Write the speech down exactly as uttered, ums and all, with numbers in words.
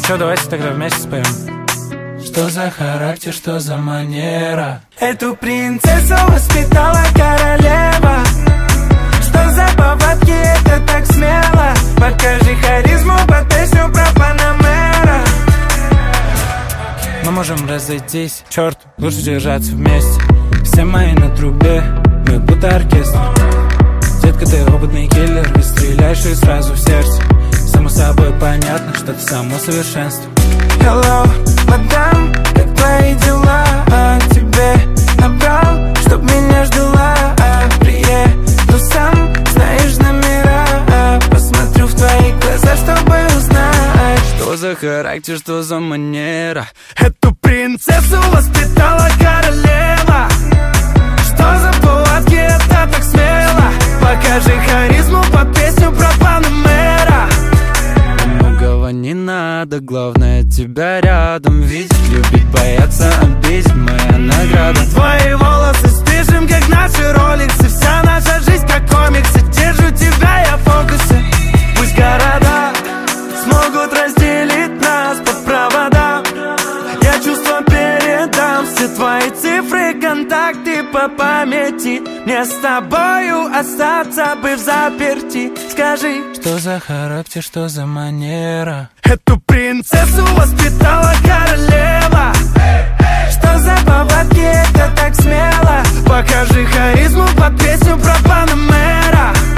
чё, давайте тогда вместе споем. Что за характер, что за манера? Эту принцессу воспитала королева. Что за повадки, это так смело. Покажи харизму под песню про Панамера. Мы можем разойтись, черт, лучше держаться вместе. Все мои на трубе, мы будто оркестр. Детка, ты опытный киллер, и стреляешь и сразу в сердце. Само собой понятно, что ты само совершенство. Hello, мадам, как твои дела? А тебе набрал, чтоб меня ждала. А приеду сам, знаешь номера. А посмотрю в твои глаза, чтобы узнать. Что за характер, что за манера? Эту принцессу воспитала королева. Что за повадки, это так смело. Покажи харизму под песню про Панамера. Многого не надо, главное тебя рядом видеть. Любить, бояться, обидеть, моя награда. Твои волосы спешим, как наши роликсы. Вся наша жизнь как комиксы. Держу тебя, я в фокусе. Пусть города смогут разделить нас по проводам. Я чувства передам, все твои цифры, контакты по памяти. Мне с тобою остаться бы взаперти. Скажи, что за характер, что за манера? Эту принцессу воспитала королева. Что за повадки, это так смело. Покажи харизму под песню про Панамера.